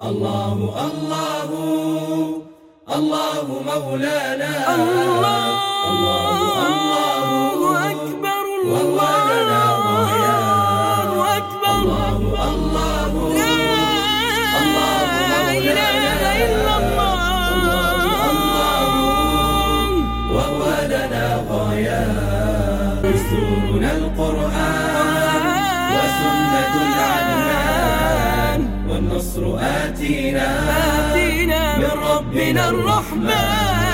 الله الله الله مولانا، الله أكبر، الله أكبر، الله لا إله إلا الله، وهو لنا غايات. دستورنا القرآن وسنة العدنان، والنصر آتينا من ربنا الرحمن.